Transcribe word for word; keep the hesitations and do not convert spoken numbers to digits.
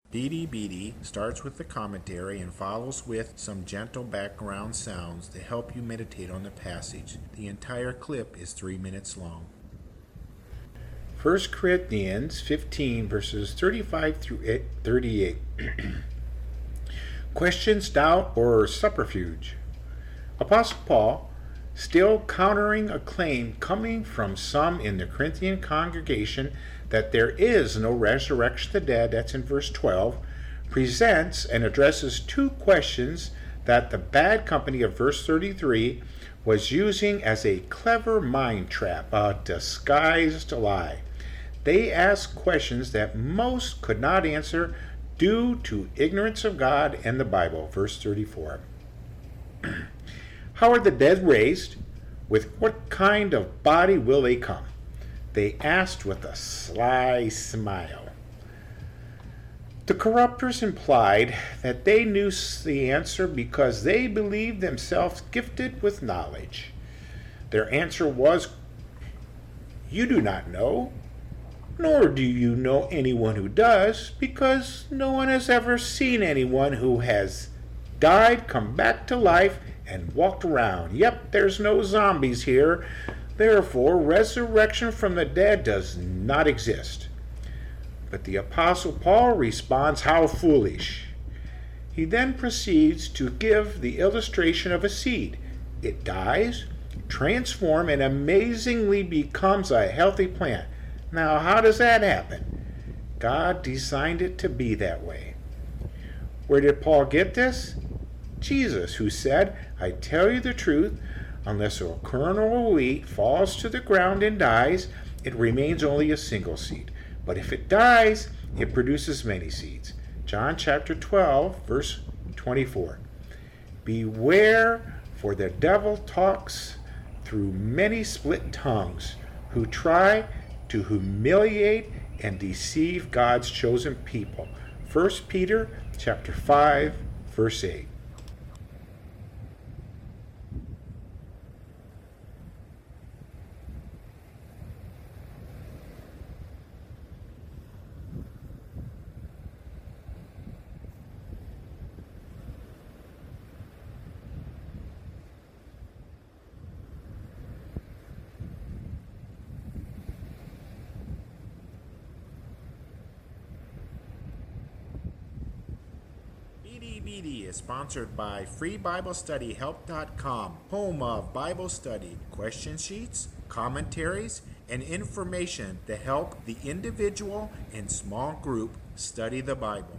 Beady Beady starts with the commentary and follows with some gentle background sounds to help you meditate on the passage. The entire clip is three minutes long. First Corinthians fifteen, verses thirty-five through thirty-eight. Questions, doubt, or subterfuge? Apostle Paul, still countering a claim coming from some in the Corinthian congregation that there is no resurrection of the dead, that's in verse twelve, presents and addresses two questions that the bad company of verse thirty-three was using as a clever mind trap, a disguised lie. They asked questions that most could not answer due to ignorance of God and the Bible, verse thirty-four. How are the dead raised? With what kind of body will they come? They asked with a sly smile. The corruptors implied that they knew the answer because they believed themselves gifted with knowledge. Their answer was, "You do not know, nor do you know anyone who does, because no one has ever seen anyone who has died, come back to life, and walked around. Yep, there's no zombies here. Therefore, resurrection from the dead does not exist." But the Apostle Paul responds, "How foolish." He then proceeds to give the illustration of a seed. It dies, transforms, and amazingly becomes a healthy plant. Now, how does that happen? God designed it to be that way. Where did Paul get this? Jesus, who said, "I tell you the truth, unless a kernel of wheat falls to the ground and dies, it remains only a single seed. But if it dies, it produces many seeds." John chapter twelve, verse twenty-four. Beware, for the devil talks through many split tongues, who try to humiliate and deceive God's chosen people. First Peter chapter five, verse eight. Beady Beady is sponsored by free bible study help dot com, home of Bible study, question sheets, commentaries, and information to help the individual and small group study the Bible.